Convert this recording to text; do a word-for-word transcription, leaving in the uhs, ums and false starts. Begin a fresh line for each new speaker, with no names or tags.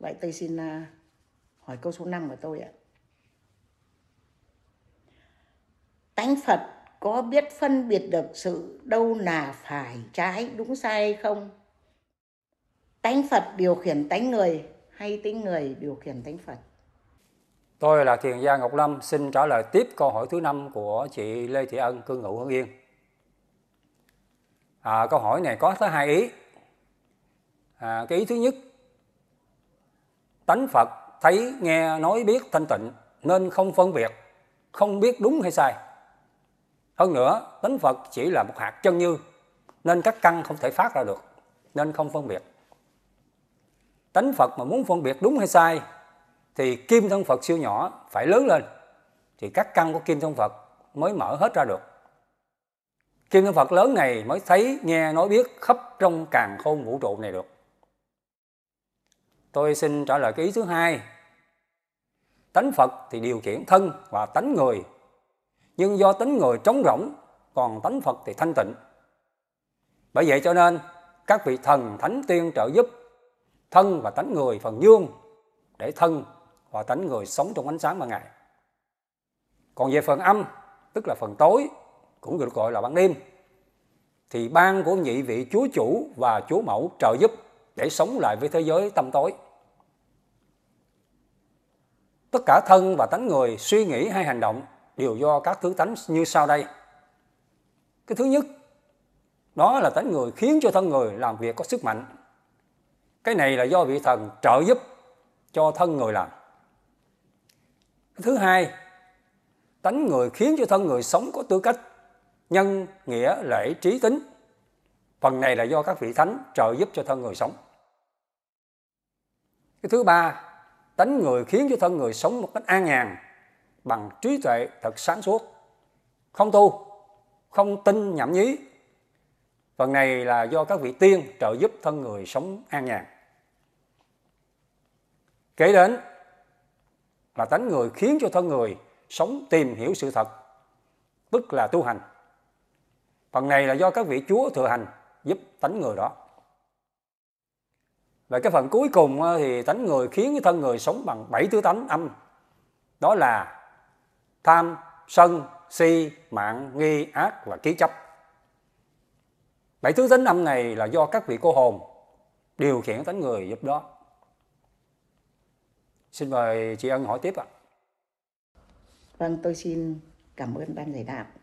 Vậy tôi xin uh, hỏi câu số năm của tôi ạ. Tánh Phật có biết phân biệt được sự đâu là phải trái đúng sai hay không? Tánh Phật điều khiển tánh người hay tánh người điều khiển tánh Phật?
Tôi là thiền gia Ngọc Lâm, xin trả lời tiếp câu hỏi thứ năm của chị Lê Thị Ân, cư ngụ Hưng Yên. À, câu hỏi này có tới hai ý. À, cái ý thứ nhất, tánh Phật thấy, nghe, nói, biết thanh tịnh nên không phân biệt, không biết đúng hay sai. Hơn nữa, tánh Phật chỉ là một hạt chân như nên các căn không thể phát ra được, nên không phân biệt. Tánh Phật mà muốn phân biệt đúng hay sai thì kim thân Phật siêu nhỏ phải lớn lên, thì các căn của kim thân Phật mới mở hết ra được. Kim thân Phật lớn này mới thấy, nghe, nói, biết khắp trong càn khôn vũ trụ này được. Tôi xin trả lời cái ý thứ hai. Tánh Phật thì điều khiển thân và tánh người, nhưng do tánh người trống rỗng, còn tánh Phật thì thanh tịnh. Bởi vậy cho nên các vị thần, thánh, tiên trợ giúp thân và tánh người phần dương, để thân và tánh người sống trong ánh sáng ban ngày. Còn về phần âm, tức là phần tối, cũng được gọi là ban đêm, thì ban của nhị vị chúa chủ và chúa mẫu trợ giúp để sống lại với thế giới tăm tối. Tất cả thân và tánh người suy nghĩ hay hành động đều do các thứ tánh như sau đây. Cái thứ nhất, đó là tánh người khiến cho thân người làm việc có sức mạnh. Cái này là do vị thần trợ giúp cho thân người làm. Cái thứ hai, tánh người khiến cho thân người sống có tư cách, nhân, nghĩa, lễ, trí, tính. Phần này là do các vị thánh trợ giúp cho thân người sống. Cái thứ ba, tánh người khiến cho thân người sống một cách an nhàn bằng trí tuệ thật sáng suốt, không tu, không tin nhảm nhí. Phần này là do các vị tiên trợ giúp thân người sống an nhàn. Kế đến là tánh người khiến cho thân người sống tìm hiểu sự thật, tức là tu hành. Phần này là do các vị chúa thừa hành giúp tánh người đó. Và cái phần cuối cùng thì tánh người khiến thân người sống bằng bảy thứ tánh âm. Đó là tham, sân, si, mạng, nghi, ác và ký chấp. Bảy thứ tánh âm này là do các vị cô hồn điều khiển tánh người giúp đó. Xin mời chị Ân hỏi tiếp ạ.
Vâng, tôi xin cảm ơn ban giải đáp.